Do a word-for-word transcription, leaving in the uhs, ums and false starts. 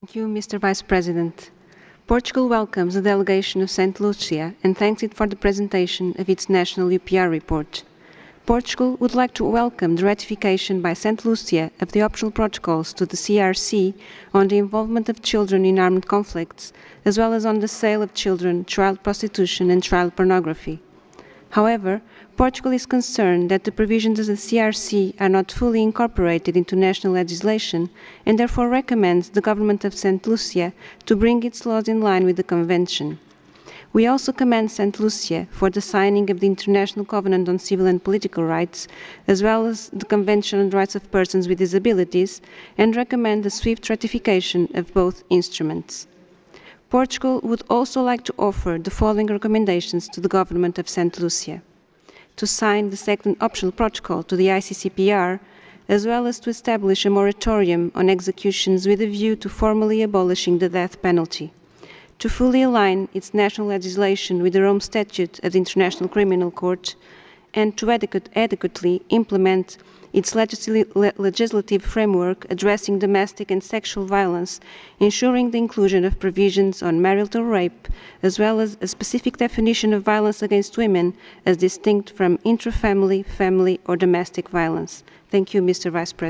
Thank you, Mister Vice President. Portugal welcomes the delegation of Saint Lucia and thanks it for the presentation of its national U P R report. Portugal would like to welcome the ratification by Saint Lucia of the optional protocols to the C R C on the involvement of children in armed conflicts, as well as on the sale of children, child prostitution and child pornography. However, Portugal is concerned that the provisions of the C R C are not fully incorporated into national legislation and therefore recommends the government of Saint Lucia to bring its laws in line with the Convention. We also commend Saint Lucia for the signing of the International Covenant on Civil and Political Rights, as well as the Convention on the Rights of Persons with Disabilities, and recommend the swift ratification of both instruments. Portugal would also like to offer the following recommendations to the government of Saint Lucia: to sign the second optional protocol to the I C C P R, as well as to establish a moratorium on executions with a view to formally abolishing the death penalty; to fully align its national legislation with the Rome Statute of the International Criminal Court; and to adequate, adequately implement its legisl legislative framework addressing domestic and sexual violence, ensuring the inclusion of provisions on marital rape, as well as a specific definition of violence against women as distinct from intra-family, family, or domestic violence. Thank you, Mister Vice President.